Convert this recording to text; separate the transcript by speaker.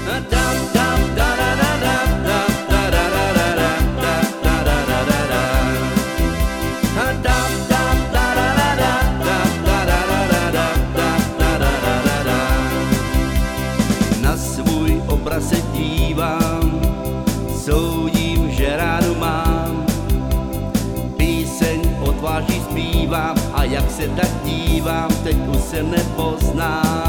Speaker 1: Na svůj obraz se dívám, soudím, že rádu mám. Píseň odváží zpívám a jak se tak dívám, teď už se nepoznám.